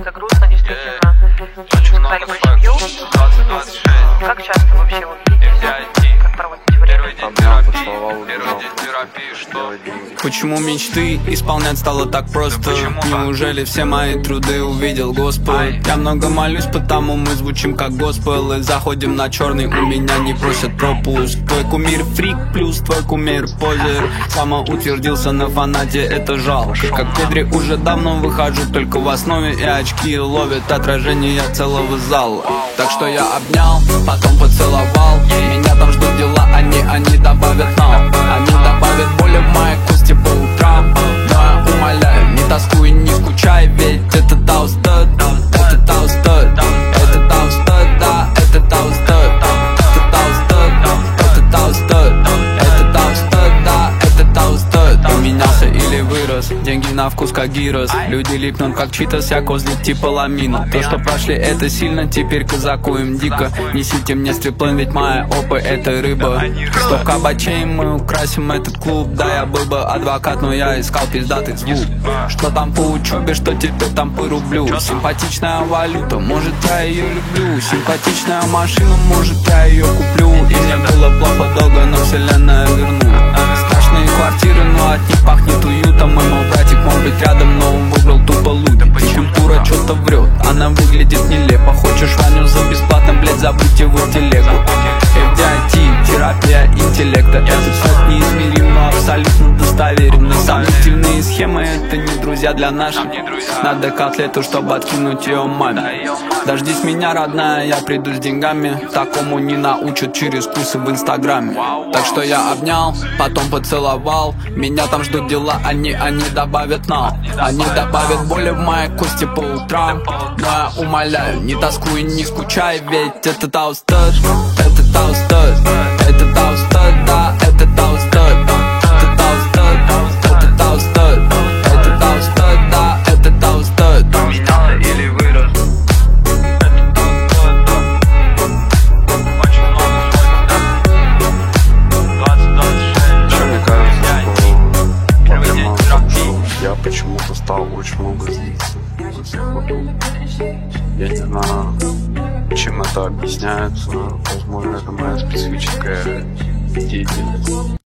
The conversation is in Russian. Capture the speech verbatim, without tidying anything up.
это грустно, действительно. И создали бы семью. Как часто вообще вот как проводите время? Почему мечты исполнять стало так просто? Неужели все мои труды увидел Господь? Я много молюсь, потому мы звучим как госпел. И заходим на черный, у меня не просят пропуск. Твой кумир фрик плюс твой кумир позер. Самоутвердился на фанате, это жалко. Как в Педре уже давно выхожу только в основе. И очки ловят отражение целого зала. Так что я обнял, потом поцеловал. Меня там ждут дела, они, они добавят нам. Они добавят боли в моей кости по утрам. Но я умоляю, не тоскуй, не скучай. Ведь это таустед, это таустед, это таустед, да, это таустед, это таустед, это таустед, это таустед, да, это таустед. Поменялся или вырос, деньги на вкус как гирос. Люди липнут как читас, я козлик типа ламина. То, что прошли, это сильно, теперь казаку им дико. Несите мне стриплен, ведь моя опа это рыба. Сто кабачей, мы украсим этот клуб. Да, я был бы адвокат, но я искал пиздатый звук. Что там по учебе, что теперь там по рублю. Симпатичная валюта, может я ее люблю. Симпатичная машина, может я ее куплю. И мне было плохо долго, но вселенная вернула. Страшные квартиры, но от них пахнет уютом. Мой мой братик мог быть рядом, но он выбрал тупо лупить. Культура что-то врет, она выглядит нелепо. Хочешь Ваню за бесплатно, блять, забудь его в телегу. эф ди ай ти, терапия интеллекта. Этот факт неизмерим, но абсолютно достоверен. Самые стильные схемы, это не друзья для наших. Надо котлету, чтобы откинуть ее маме. Дождись меня, родная, я приду с деньгами. Такому не научат через курсы в инстаграме. Так что я обнял, потом поцеловал. Меня там ждут дела, они, они добавят нам. Они добавят боли в моей кости по утрам. Но я умоляю, не тоскуй, не скучай. Ведь это таустед, это таустед, это таустед, да, это таустед, это таустед, это таустед, это таустед, да, это таустед. Поменялся или вырос? Это таустед, да. Очень много слов, да. двадцать двадцать шесть. Что мне кажется, что во время того, я почему-то стал очень много злиться. Я не знаю, чем это объясняется. Возможно, это моя специфическая деятельность.